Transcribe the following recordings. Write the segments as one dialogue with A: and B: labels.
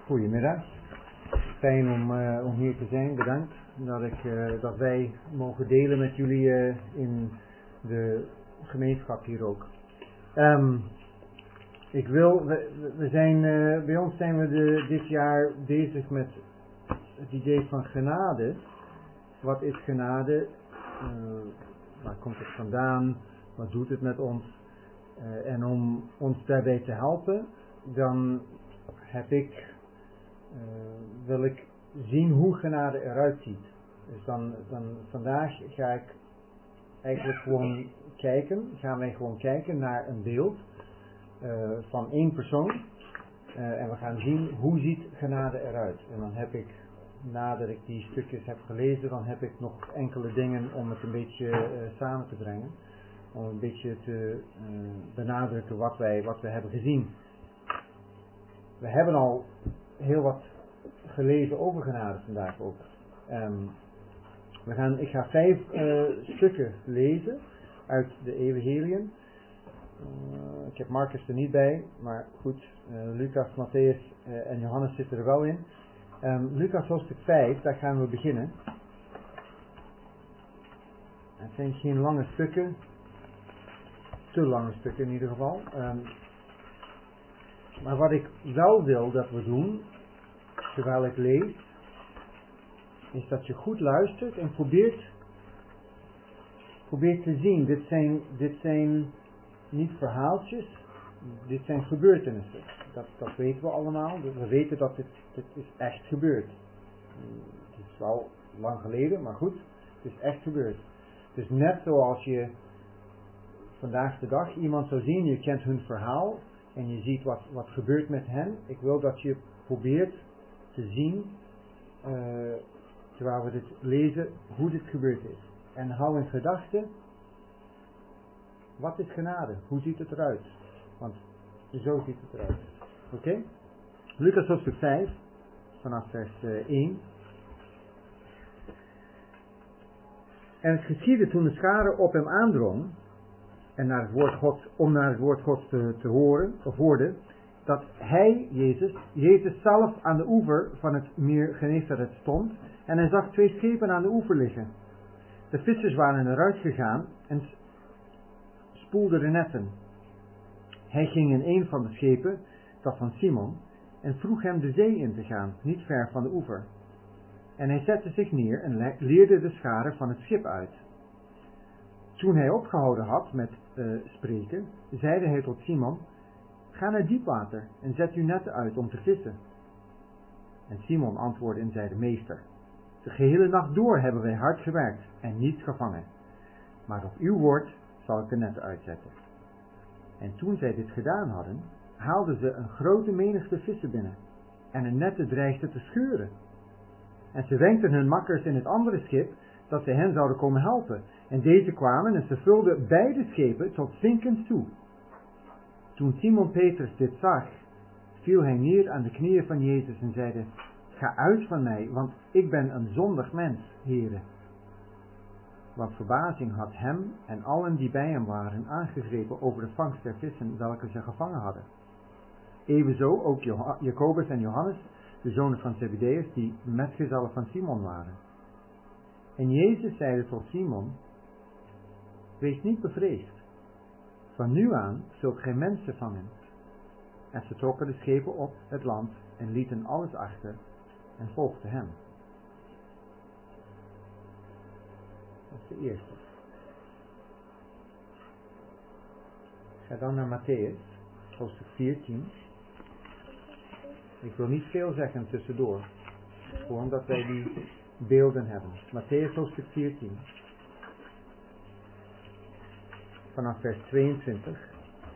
A: Goedemiddag. Fijn om hier te zijn. Bedankt dat wij mogen delen met jullie in de gemeenschap hier ook. Bij ons zijn we dit jaar bezig met het idee van genade. Wat is genade? Waar komt het vandaan? Wat doet het met ons? En om ons daarbij te helpen, dan wil ik zien hoe genade eruit ziet. Dus dan vandaag gaan wij gewoon kijken naar een beeld van één persoon. En we gaan zien hoe ziet genade eruit. En dan heb ik, nadat ik die stukjes heb gelezen, dan heb ik nog enkele dingen om het een beetje samen te brengen. Om een beetje te benadrukken wat we hebben gezien. We hebben al heel wat gelezen over genade vandaag ook. Ik ga 5 stukken lezen uit de Evangeliën. Ik heb Marcus er niet bij, maar goed, Lucas, Matthäus en Johannes zitten er wel in. Lucas hoofdstuk 5, daar gaan we beginnen. Het zijn geen lange stukken, te lange stukken in ieder geval. Maar wat ik wel wil dat we doen, terwijl ik lees, is dat je goed luistert en probeert te zien. Dit zijn niet verhaaltjes, dit zijn gebeurtenissen. Dat weten we allemaal. We weten dat dit is echt gebeurd. Het is wel lang geleden, maar goed, het is echt gebeurd. Dus net zoals je vandaag de dag iemand zou zien, je kent hun verhaal en je ziet wat gebeurt met hen. Ik wil dat je probeert te zien, terwijl we dit lezen, hoe dit gebeurd is. En hou in gedachten, wat is genade? Hoe ziet het eruit? Want zo ziet het eruit. Oké? Lucas hoofdstuk 5, vanaf vers 1. En het geschiedde toen de schare op hem aandrong, en om naar het woord Gods te horen, of hoorde, dat hij, Jezus zelf aan de oever van het meer Genesaret stond, en hij zag 2 schepen aan de oever liggen. De vissers waren eruit gegaan en spoelden de netten. Hij ging in een van de schepen, dat van Simon, en vroeg hem de zee in te gaan, niet ver van de oever. En hij zette zich neer en leerde de schare van het schip uit. Toen hij opgehouden had met spreken, zeide hij tot Simon: ga naar diepwater en zet uw netten uit om te vissen. En Simon antwoordde en zeide: Meester, de gehele nacht door hebben wij hard gewerkt en niets gevangen. Maar op uw woord zal ik de netten uitzetten. En toen zij dit gedaan hadden, haalden ze een grote menigte vissen binnen. En hun netten dreigden te scheuren. En ze wenkten hun makkers in het andere schip dat zij hen zouden komen helpen. En deze kwamen en ze vulden beide schepen tot zinkend toe. Toen Simon Petrus dit zag, viel hij neer aan de knieën van Jezus en zeide: ga uit van mij, want ik ben een zondig mens, Heere. Want verbazing had hem en allen die bij hem waren aangegrepen over de vangst der vissen welke ze gevangen hadden. Evenzo ook Jacobus en Johannes, de zonen van Zebedeus, die metgezellen van Simon waren. En Jezus zeide tot Simon: wees niet bevreesd. Van nu aan zult gij mensen vangen. En ze trokken de schepen op het land en lieten alles achter en volgden hem. Dat is de eerste. Ga dan naar Matthäus, hoofdstuk 14. Ik wil niet veel zeggen tussendoor. Gewoon dat wij die beelden hebben. Matthäus hoofdstuk 14. Vanaf vers 22.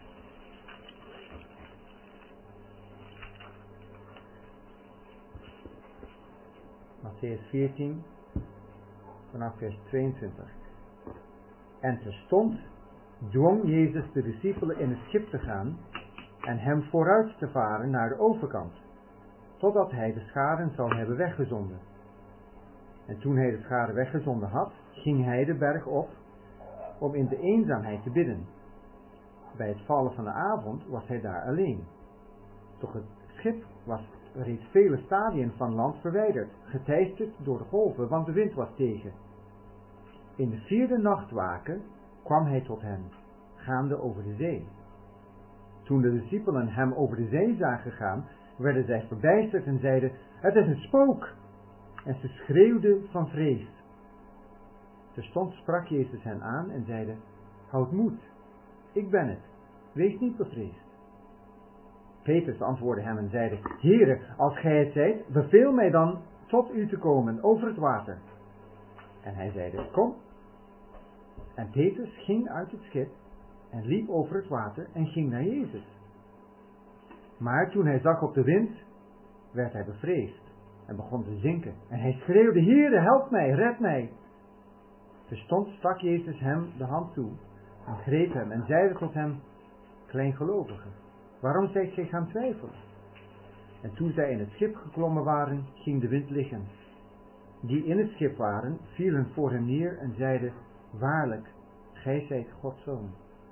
A: Matthäus 14. Vanaf vers 22. En terstond dwong Jezus de discipelen in het schip te gaan en hem vooruit te varen naar de overkant, totdat hij de scharen zou hebben weggezonden. En toen hij de scharen weggezonden had, ging hij de berg op om in de eenzaamheid te bidden. Bij het vallen van de avond was hij daar alleen. Doch het schip was reeds vele stadien van land verwijderd, geteisterd door de golven, want de wind was tegen. In de 4e nachtwaken kwam hij tot hen, gaande over de zee. Toen de discipelen hem over de zee zagen gaan, werden zij verbijsterd en zeiden: het is een spook! En ze schreeuwden van vrees. Terstond sprak Jezus hen aan en zeide: houd moed, ik ben het, wees niet bevreesd. Petrus antwoordde hem en zeide: Heere, als gij het zijt, beveel mij dan tot u te komen over het water. En hij zeide: kom. En Petrus ging uit het schip en liep over het water en ging naar Jezus. Maar toen hij zag op de wind, werd hij bevreesd en begon te zinken. En hij schreeuwde: Heere, help mij, red mij. Terstond stak Jezus hem de hand toe en greep hem en zeide tot hem: kleingelovige, waarom zijt gij gaan twijfelen? En toen zij in het schip geklommen waren, ging de wind liggen. Die in het schip waren, vielen voor hem neer en zeiden: waarlijk, gij zijt Gods zoon.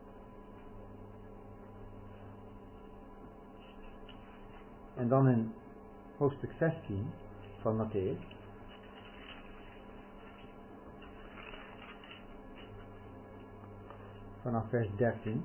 A: En dan in hoofdstuk 16 van Mattheüs. Vanaf vers 13.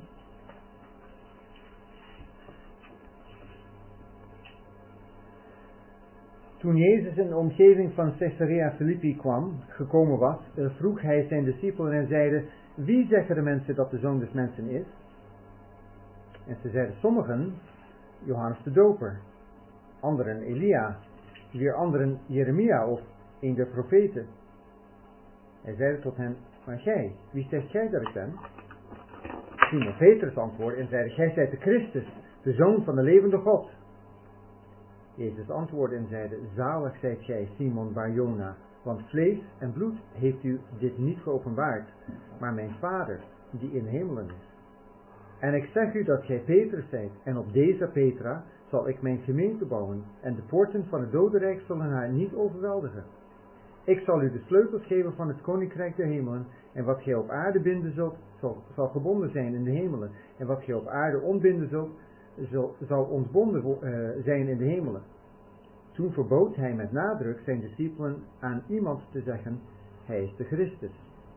A: Toen Jezus in de omgeving van Caesarea Philippi gekomen was, vroeg hij zijn discipelen en zeide: wie zeggen de mensen dat de Zoon des Mensen is? En ze zeiden: sommigen Johannes de Doper, anderen Elia, weer anderen Jeremia of een der profeten. Hij zeide tot hen: maar gij, wie zegt gij dat ik ben? Simon Petrus antwoordde en zeide: gij zijt de Christus, de Zoon van de levende God. Jezus antwoordde en zeide: zalig zijt gij, Simon Bar-Jona, want vlees en bloed heeft u dit niet geopenbaard, maar mijn Vader, die in de hemelen is. En ik zeg u dat gij Petrus zijt, en op deze Petra zal ik mijn gemeente bouwen, en de poorten van het dodenrijk zullen haar niet overweldigen. Ik zal u de sleutels geven van het koninkrijk der hemelen, en wat gij op aarde binden zult, zal gebonden zijn in de hemelen, en wat gij op aarde ontbinden zult, zal ontbonden zijn in de hemelen. Toen verbood hij met nadruk zijn discipelen aan iemand te zeggen: hij is de Christus.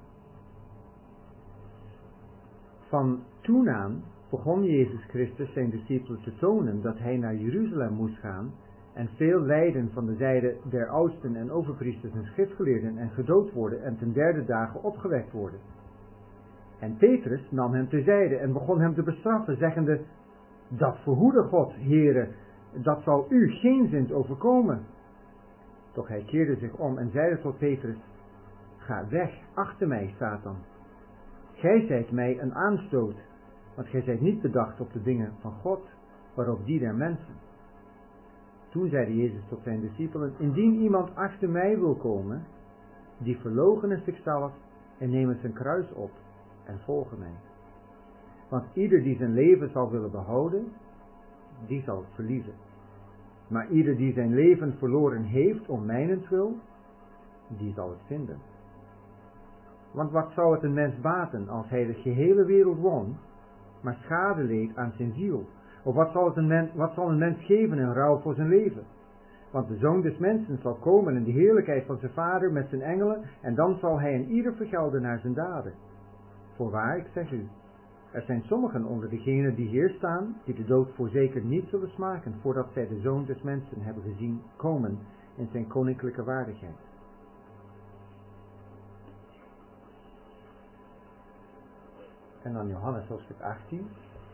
A: Van toen aan begon Jezus Christus zijn discipelen te tonen dat hij naar Jeruzalem moest gaan en veel lijden van de zijde der oudsten en overpriesters en schriftgeleerden en gedood worden en ten 3e dagen opgewekt worden. En Petrus nam hem terzijde en begon hem te bestraffen, zeggende: dat verhoede God, Heere, dat zal u geenszins overkomen. Doch hij keerde zich om en zeide tot Petrus: ga weg, achter mij, Satan. Gij zijt mij een aanstoot, want gij zijt niet bedacht op de dingen van God, maar op die der mensen. Toen zeide Jezus tot zijn discipelen: indien iemand achter mij wil komen, die verloochene zichzelf en nemen zijn kruis op en volgen mij. Want ieder die zijn leven zal willen behouden, die zal het verliezen. Maar ieder die zijn leven verloren heeft om mijnentwil, die zal het vinden. Want wat zou het een mens baten als hij de gehele wereld won, maar schade leed aan zijn ziel? Of wat zal een mens geven in ruil voor zijn leven? Want de Zoon des Mensen zal komen in de heerlijkheid van zijn Vader met zijn engelen, en dan zal hij een ieder vergelden naar zijn daden. Voorwaar, ik zeg u, er zijn sommigen onder degenen die hier staan, die de dood voorzeker niet zullen smaken, voordat zij de Zoon des Mensen hebben gezien komen in zijn koninklijke waardigheid. En dan Johannes hoofdstuk 18.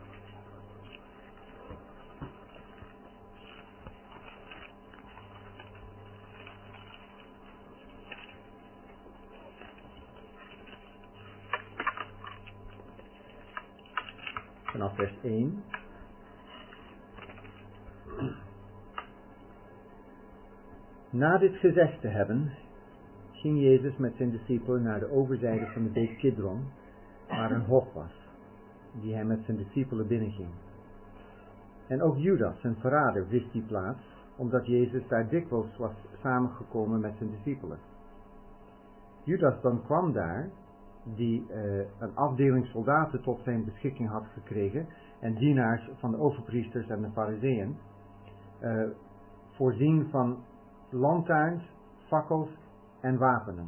A: Vanaf vers 1. Na dit gezegd te hebben, ging Jezus met zijn discipelen naar de overzijde van de beek Kidron, waar een hof was, die hij met zijn discipelen binnenging. En ook Judas, zijn verrader, wist die plaats, omdat Jezus daar dikwijls was samengekomen met zijn discipelen. Judas dan kwam daar, die een afdeling soldaten tot zijn beschikking had gekregen, en dienaars van de overpriesters en de farizeeën, voorzien van lantaarns, fakkels en wapenen.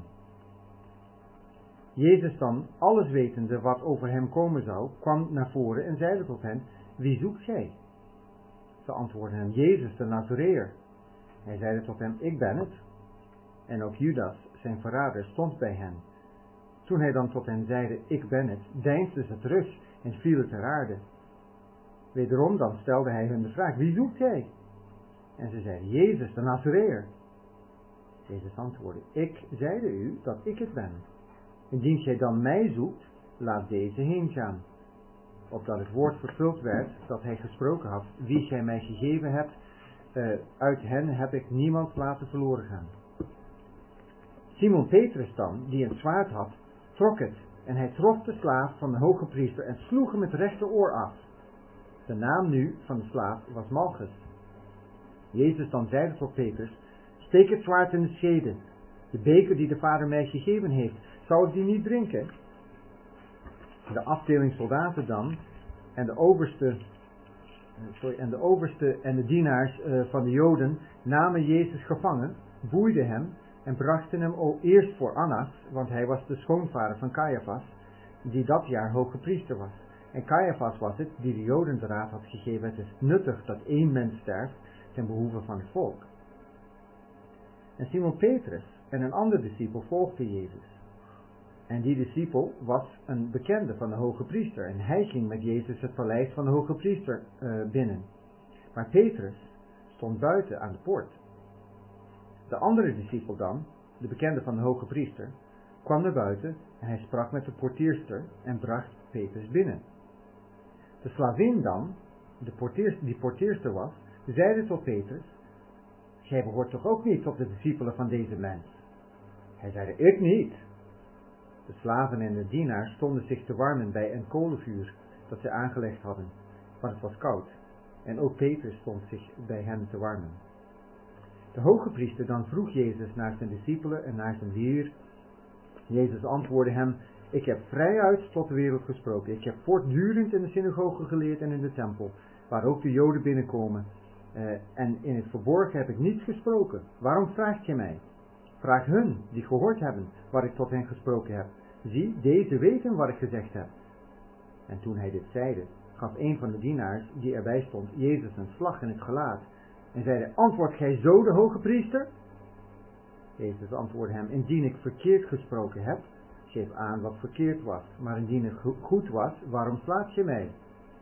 A: Jezus dan, alles wetende wat over hem komen zou, kwam naar voren en zeide tot hen: wie zoekt gij? Ze antwoordden hem: Jezus de Nazareër. Hij zeide tot hem: ik ben het. En ook Judas, zijn verrader, stond bij hen. Toen hij dan tot hen zeide: ik ben het, deinsden ze terug en vielen ter aarde. Wederom dan stelde hij hun de vraag: wie zoekt gij? En ze zeiden: Jezus de Nazareër. Jezus antwoordde: ik zeide u dat ik het ben. Indien gij dan mij zoekt, laat deze heen gaan. Opdat het woord vervuld werd dat hij gesproken had: wie gij mij gegeven hebt, uit hen heb ik niemand laten verloren gaan. Simon Petrus dan, die een zwaard had, trok het, en hij trof de slaaf van de hoge priester en sloeg hem het rechteroor af. De naam nu van de slaaf was Malchus. Jezus dan zeide tot Petrus: steek het zwaard in de schede. De beker die de Vader mij gegeven heeft, zou ik die niet drinken? De afdeling soldaten dan en de overste en de dienaars van de Joden namen Jezus gevangen, boeiden hem en brachten hem eerst voor Annas, want hij was de schoonvader van Caiaphas, die dat jaar hoge priester was. En Caiaphas was het die de Joden de raad had gegeven: het is nuttig dat één mens sterft ten behoeve van het volk. En Simon Petrus en een ander discipel volgden Jezus. En die discipel was een bekende van de hoge priester. En hij ging met Jezus het paleis van de hoge priester binnen. Maar Petrus stond buiten aan de poort. De andere discipel dan, de bekende van de hoge priester, kwam naar buiten en hij sprak met de portierster en bracht Petrus binnen. De slavin dan, die portierster was, zeide tot Petrus: gij behoort toch ook niet tot de discipelen van deze mens? Hij zeide: ik niet. De slaven en de dienaars stonden zich te warmen bij een kolenvuur dat zij aangelegd hadden, want het was koud. En ook Petrus stond zich bij hen te warmen. De hoge priester dan vroeg Jezus naar zijn discipelen en naar zijn leer. Jezus antwoordde hem: ik heb vrijuit tot de wereld gesproken. Ik heb voortdurend in de synagoge geleerd en in de tempel, waar ook de Joden binnenkomen. En in het verborgen heb ik niets gesproken. Waarom vraagt je mij? Vraag hun die gehoord hebben wat ik tot hen gesproken heb. Zie, deze weten wat ik gezegd heb. En toen hij dit zeide, gaf een van de dienaars die erbij stond Jezus een slag in het gelaat en zeide: antwoord gij zo de hoge priester? Jezus antwoordde hem: indien ik verkeerd gesproken heb, geef aan wat verkeerd was. Maar indien het goed was, waarom slaat je mij?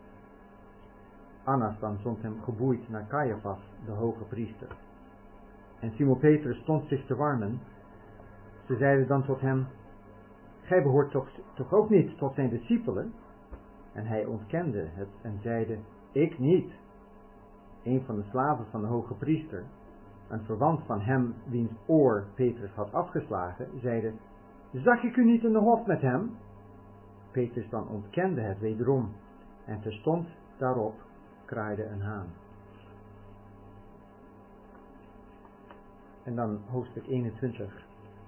A: Annas dan zond hem geboeid naar Caiaphas, de hoge priester. En Simon Petrus stond zich te warmen. Ze zeiden dan tot hem: gij behoort toch ook niet tot zijn discipelen? En hij ontkende het en zeide: ik niet. Een van de slaven van de hoge priester, een verwant van hem wiens oor Petrus had afgeslagen, zeide: zag ik u niet in de hof met hem? Petrus dan ontkende het wederom, en terstond daarop kraaide een haan. En dan hoofdstuk 21.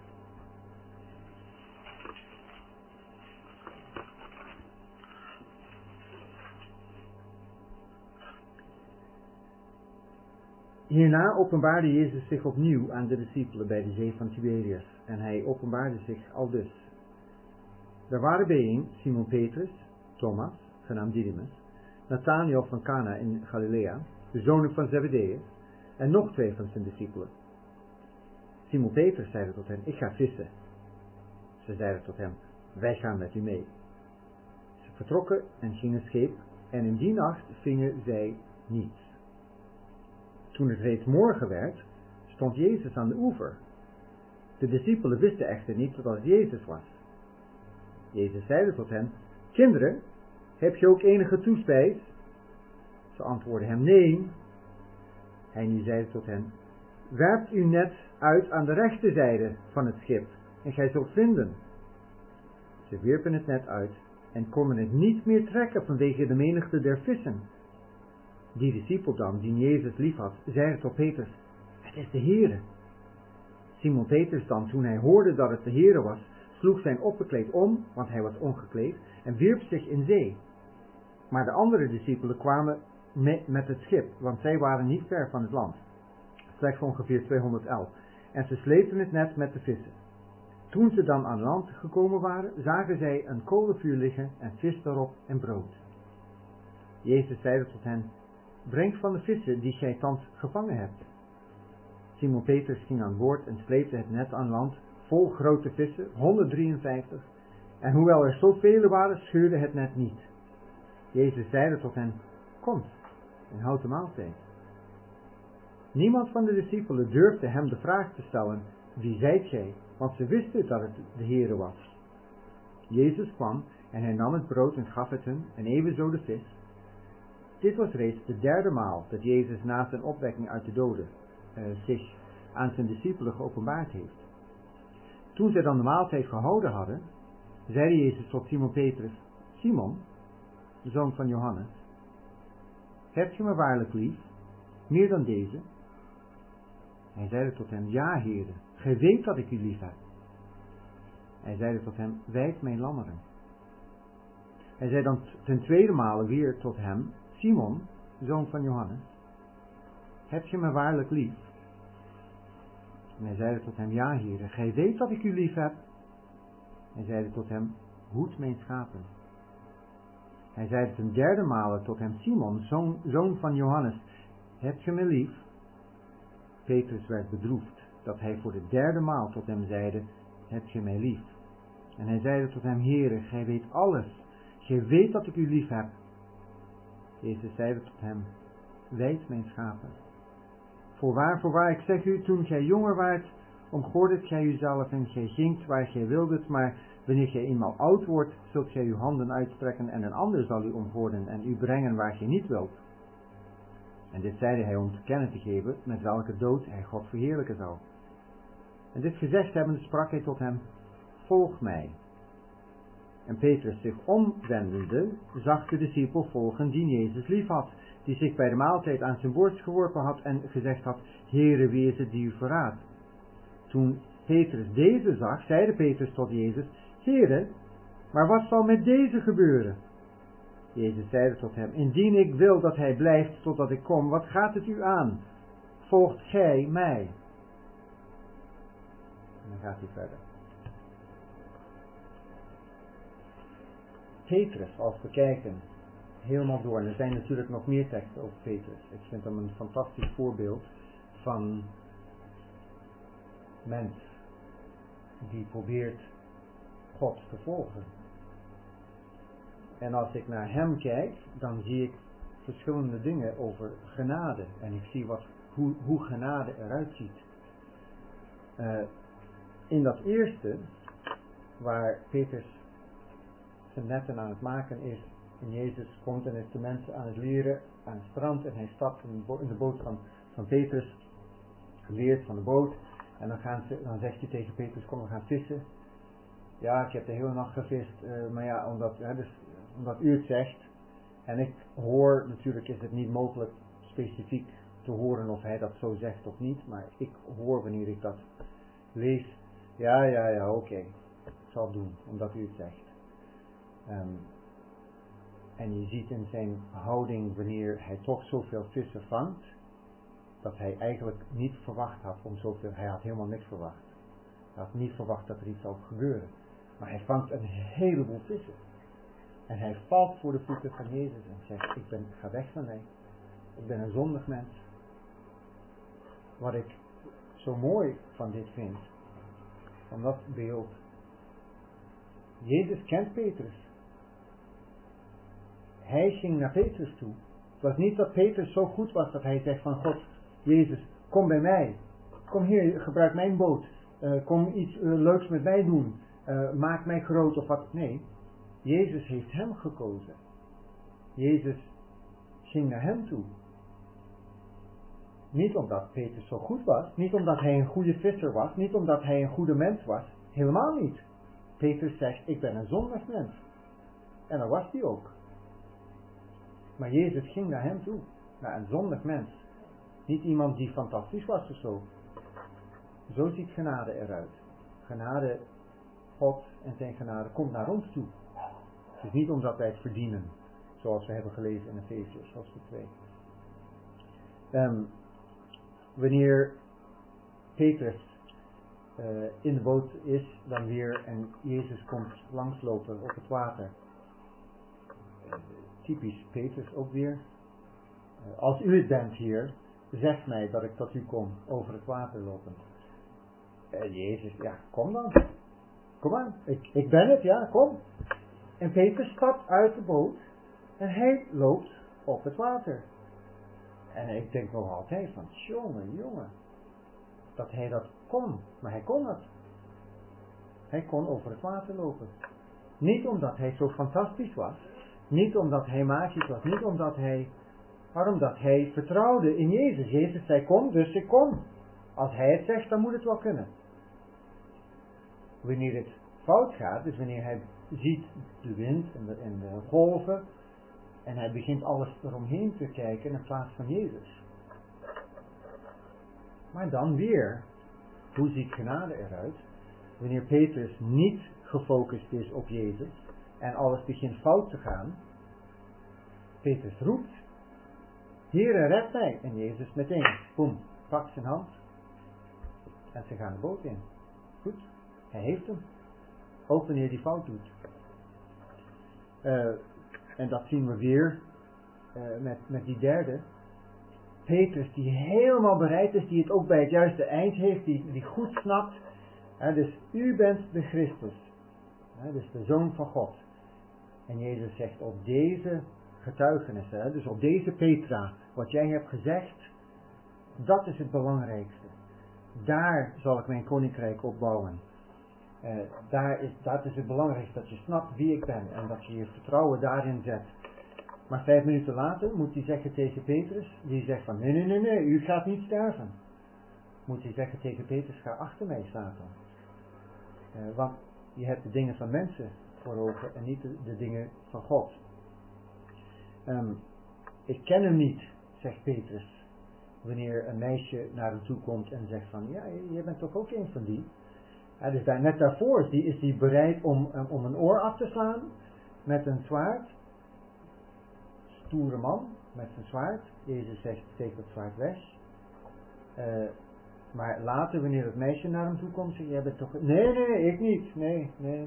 A: Hierna openbaarde Jezus zich opnieuw aan de discipelen bij de zee van Tiberias. En hij openbaarde zich aldus. Er waren bijeen Simon Petrus, Thomas, genaamd Didymus, Nathanael van Cana in Galilea, de zonen van Zebedeus, en nog 2 van zijn discipelen. Simon Petrus zeide tot hen: ik ga vissen. Ze zeiden tot hem: wij gaan met u mee. Ze vertrokken en gingen scheep, en in die nacht vingen zij niets. Toen het reeds morgen werd, stond Jezus aan de oever. De discipelen wisten echter niet dat het Jezus was. Jezus zeide tot hen: kinderen, heb je ook enige toespijs? Ze antwoordden hem: nee. Hij nu zeide tot hen: werpt uw net uit aan de rechterzijde van het schip, en gij zult vinden. Ze wierpen het net uit en konden het niet meer trekken vanwege de menigte der vissen. Die discipel dan, die Jezus lief had, zeide tot Petrus: het is de Heere. Simon Petrus dan, toen hij hoorde dat het de Heere was, sloeg zijn opperkleed om, want hij was ongekleed, en wierp zich in zee. Maar de andere discipelen kwamen met het schip, want zij waren niet ver van het land. slechts ongeveer 211. En ze sleepten het net met de vissen. Toen ze dan aan land gekomen waren, zagen zij een kolenvuur liggen en vis daarop en brood. Jezus zeide tot hen, breng van de vissen die gij thans gevangen hebt. Simon Petrus ging aan boord en sleepte het net aan land, vol grote vissen, 153. En hoewel er zoveel waren, scheurde het net niet. Jezus zeide tot hen, komt en houd de maaltijd. Niemand van de discipelen durfde hem de vraag te stellen, wie zijt gij? Want ze wisten dat het de Heere was. Jezus kwam en hij nam het brood en gaf het hun en evenzo de vis. Dit was reeds de derde maal dat Jezus na zijn opwekking uit de doden zich aan zijn discipelen geopenbaard heeft. Toen zij dan de maaltijd gehouden hadden, zeide Jezus tot Simon Petrus, Simon, de zoon van Johannes, hebt je me waarlijk lief, meer dan deze? Hij zeide tot hem, ja, Heere, gij weet dat ik u lief heb. Hij zeide tot hem, wijd mijn lammeren. Hij zei dan ten tweede male weer tot hem, Simon, zoon van Johannes, heb je me waarlijk lief? En hij zeide tot hem, ja, Heere, gij weet dat ik u lief heb. Hij zeide tot hem, hoed mijn schapen. Hij zeide ten derde male tot hem, Simon, zoon van Johannes, heb je me lief? Petrus werd bedroefd, dat hij voor de derde maal tot hem zeide, heb je mij lief? En hij zeide tot hem, Heere, gij weet alles, gij weet dat ik u lief heb. Jezus zeide tot hem, wijd mijn schapen. Voorwaar, ik zeg u, toen gij jonger waart, omgordet gij uzelf en gij gingt waar gij wildet, maar wanneer gij eenmaal oud wordt, zult gij uw handen uitstrekken en een ander zal u omgorden en u brengen waar gij niet wilt. En dit zeide hij om te kennen te geven, met welke dood hij God verheerlijken zou. En dit gezegd hebbende sprak hij tot hem, volg mij. En Petrus zich omwendende, zag de discipel volgen die Jezus lief had, die zich bij de maaltijd aan zijn borst geworpen had en gezegd had, Heere, wie is het die u verraadt? Toen Petrus deze zag, zeide Petrus tot Jezus, Heere, maar wat zal met deze gebeuren? Jezus zeide tot hem, indien ik wil dat hij blijft totdat ik kom, wat gaat het u aan? Volgt gij mij? En dan gaat hij verder. Petrus, als we kijken, helemaal door, en er zijn natuurlijk nog meer teksten over Petrus. Ik vind hem een fantastisch voorbeeld van mens die probeert God te volgen. En als ik naar hem kijk, dan zie ik verschillende dingen over genade. En ik zie hoe genade eruit ziet. In dat eerste, waar Petrus zijn netten aan het maken is, en Jezus komt en is de mensen aan het leren aan het strand en hij stapt in de boot van Petrus, leert van de boot en dan zegt hij tegen Petrus, kom we gaan vissen. Ja, ik heb de hele nacht gevist, maar ja, omdat u het zegt en ik hoor, natuurlijk is het niet mogelijk specifiek te horen of hij dat zo zegt of niet, maar ik hoor wanneer ik dat lees, ja, oké, ik zal het doen, omdat u het zegt. En je ziet in zijn houding, wanneer hij toch zoveel vissen vangt, dat hij eigenlijk niet verwacht had om zoveel, hij had helemaal niks verwacht. Hij had niet verwacht dat er iets zou gebeuren. Maar hij vangt een heleboel vissen. En hij valt voor de voeten van Jezus en zegt, ga weg van mij. Ik ben een zondig mens. Wat ik zo mooi van dit vind, van dat beeld. Jezus kent Petrus. Hij ging naar Petrus toe. Het was niet dat Petrus zo goed was dat hij zegt van God, Jezus, kom bij mij. Kom hier, gebruik mijn boot. Kom iets leuks met mij doen. Maak mij groot of wat. Nee, Jezus heeft hem gekozen. Jezus ging naar hem toe. Niet omdat Petrus zo goed was. Niet omdat hij een goede visser was. Niet omdat hij een goede mens was. Helemaal niet. Petrus zegt, ik ben een zondig mens. En dat was hij ook. Maar Jezus ging naar hem toe. Naar een zondig mens. Niet iemand die fantastisch was of zo. Zo ziet genade eruit. Genade, God en zijn genade komt naar ons toe. Het is niet omdat wij het verdienen. Zoals we hebben gelezen in Efesiërs hoofdstuk 2. wanneer Petrus in de boot is dan weer en Jezus komt langslopen op het water. Typisch Petrus ook weer. Als u het bent hier, zeg mij dat ik tot u kom over het water lopend. Jezus, ja, kom dan. Kom aan, ik ben het, ja, kom. En Petrus stapt uit de boot en hij loopt op het water. En ik denk nog altijd van, jongen, dat hij dat kon. Maar hij kon het. Hij kon over het water lopen. Niet omdat hij zo fantastisch was. Niet omdat hij magisch was. Niet omdat hij... Maar omdat hij vertrouwde in Jezus. Jezus zei kom, dus ik kom. Als hij het zegt, dan moet het wel kunnen. Wanneer het fout gaat, dus wanneer hij ziet de wind en de golven. En hij begint alles eromheen te kijken in plaats van Jezus. Maar dan weer, hoe ziet genade eruit? Wanneer Petrus niet gefocust is op Jezus en alles begint fout te gaan. Petrus roept, Heere, red mij. En Jezus meteen, boem, pakt zijn hand en ze gaan de boot in. Goed, hij heeft hem. Ook wanneer hij fout doet. En dat zien we weer met die derde. Petrus die helemaal bereid is, die het ook bij het juiste eind heeft, die goed snapt. Dus u bent de Christus. Dus de Zoon van God. En Jezus zegt op deze getuigenissen, dus op deze Petra, wat jij hebt gezegd, dat is het belangrijkste. Daar zal ik mijn koninkrijk opbouwen. Dat is het belangrijkste, dat je snapt wie ik ben en dat je je vertrouwen daarin zet. Maar 5 minuten later moet hij zeggen tegen Petrus, die zegt van nee, u gaat niet sterven. Moet hij zeggen tegen Petrus, ga achter mij, Satan. Want je hebt de dingen van mensen voor ogen en niet de dingen van God. Ik ken hem niet, zegt Petrus, wanneer een meisje naar hem toe komt en zegt van, ja, je bent toch ook een van die. Dus net daarvoor is hij bereid om een oor af te slaan met een zwaard. Stoere man met zijn zwaard. Jezus zegt, steek dat zwaard weg. Maar later, wanneer het meisje naar hem toe komt, zegt, jij bent toch... Nee, ik niet. Nee.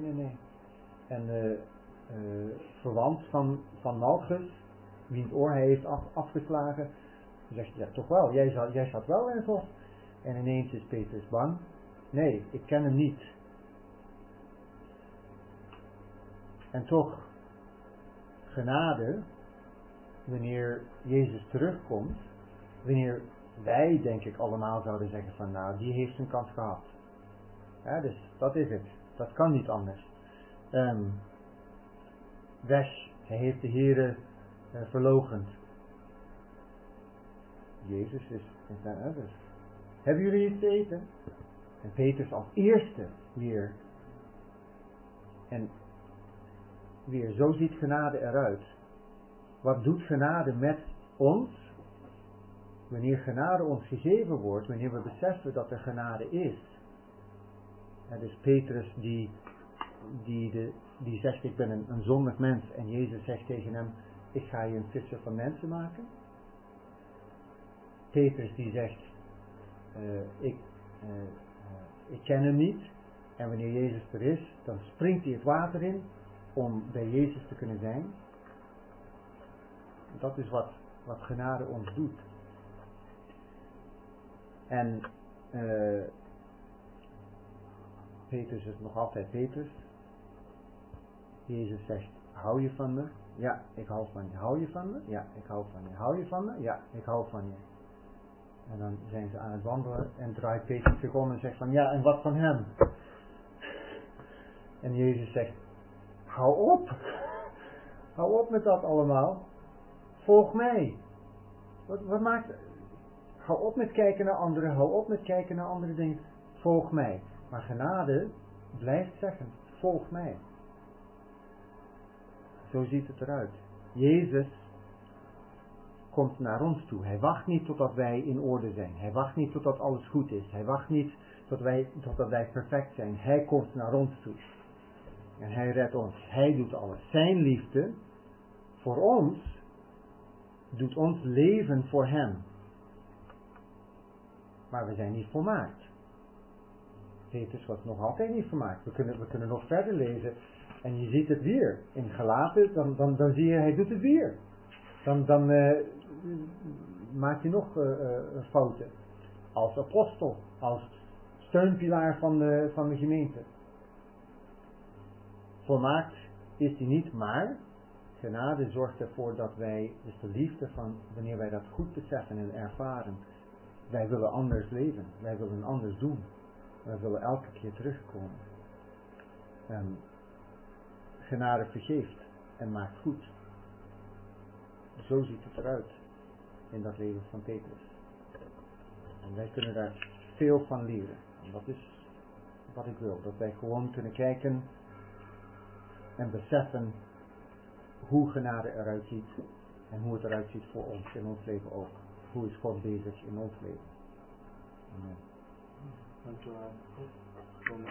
A: En verwant van Malchus, wiens oor hij heeft afgeslagen, zegt, ja toch wel, jij zat wel in het hof. En ineens is Petrus bang. Nee, ik ken hem niet. En toch, genade, wanneer Jezus terugkomt, wanneer wij, denk ik, allemaal zouden zeggen van, nou, die heeft zijn kans gehad. Ja, dus dat is het. Dat kan niet anders. Weg, hij heeft de Heere verloochend. Jezus is zijn ouders. Hebben jullie iets te eten? En Petrus als eerste weer. En weer, zo ziet genade eruit. Wat doet genade met ons? Wanneer genade ons gegeven wordt, wanneer we beseffen dat er genade is. En dus Petrus die zegt, ik ben een zondig mens. En Jezus zegt tegen hem, ik ga je een visser van mensen maken. Petrus die zegt, ik ken hem niet. En wanneer Jezus er is, dan springt hij het water in om bij Jezus te kunnen zijn. Dat is wat genade ons doet. En Petrus is nog altijd Petrus. Jezus zegt, hou je van me? Ja, ik hou van je. Hou je van me? Ja, ik hou van je. Hou je van me? Ja, ik hou van je. En dan zijn ze aan het wandelen en draait Petrus zich om en zegt van, ja, en wat van hem? En Jezus zegt, hou op. Hou op met dat allemaal. Volg mij. Wat maakt... Hou op met kijken naar anderen. Hou op met kijken naar andere dingen. Volg mij. Maar genade blijft zeggen, volg mij. Zo ziet het eruit. Jezus komt naar ons toe. Hij wacht niet totdat wij in orde zijn. Hij wacht niet totdat alles goed is. Hij wacht niet totdat wij perfect zijn. Hij komt naar ons toe. En hij redt ons. Hij doet alles. Zijn liefde voor ons doet ons leven voor hem. maar we zijn niet volmaakt. Petrus was nog altijd niet volmaakt. We kunnen nog verder lezen en je ziet het weer. In Galaten, dan zie je, hij doet het weer. Dan maakt hij nog fouten. Als apostel, als steunpilaar van de gemeente. Volmaakt is hij niet, maar genade zorgt ervoor dat wij, dus de liefde van, wanneer wij dat goed beseffen en ervaren, wij willen anders leven, wij willen anders doen, wij willen elke keer terugkomen. Genade vergeeft en maakt goed. Zo ziet het eruit in dat leven van Petrus. En wij kunnen daar veel van leren. En dat is wat ik wil, dat wij gewoon kunnen kijken en beseffen hoe genade eruit ziet en hoe het eruit ziet voor ons in ons leven ook. Hoe is God bezig in ons leven? Amen.
B: Dankjewel.